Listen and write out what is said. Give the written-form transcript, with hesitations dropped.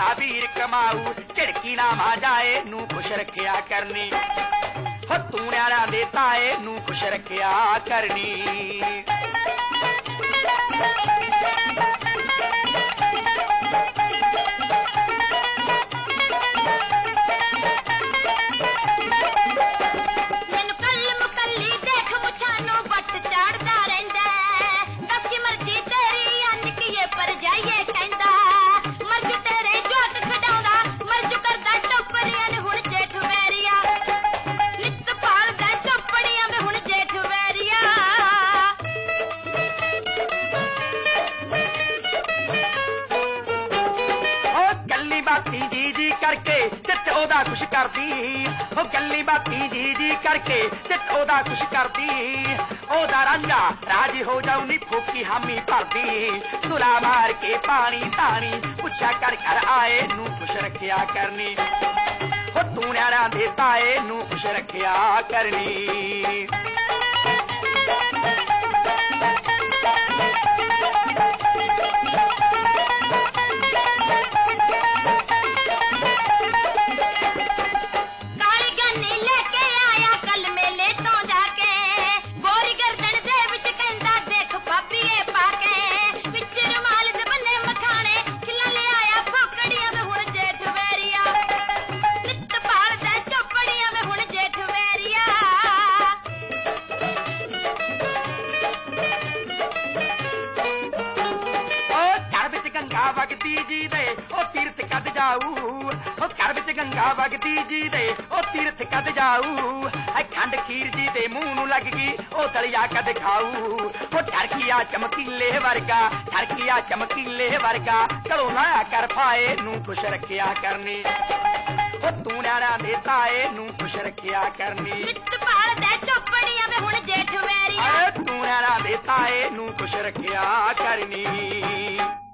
तेरा वीर कमाऊ झिड़की ना मा जाए नू खुश रखिया करनी हो तू न्याणा दे ताए नू खुश रखिया करनी जी करके चित ओदा खुश करदी ओ गल्ली बाती जी करके चित ओदा खुश करदी ओदा रांझा राजी हो जाऊ नी फूकी हामी भरदी सुला मार के पानी तानी पुछा कर घर आए नू खुश रखिया करनी हो तू न्याणा दे ताए नू खुश रखिया करनी वगती जी दे ओ तीर्थ कद जाऊ ओ घर विच गंगा वगती जी दे ओ तीर्थ कद जाऊ खंड खीर जी दे मुंह नू लग गई ओ दलिया कद खाऊ ओ ठरकिया चमकीले वर्गा ठरकिया चमकीले वर्गा करो ना कर पाए नू खुश रखिया करनी ओ तू न्याणा दे ताए नू खुश रखिया करनी चौपड़िया में हुण जेठ वेरिया तू न्याणा दे ताए नू खुश रखिया करनी।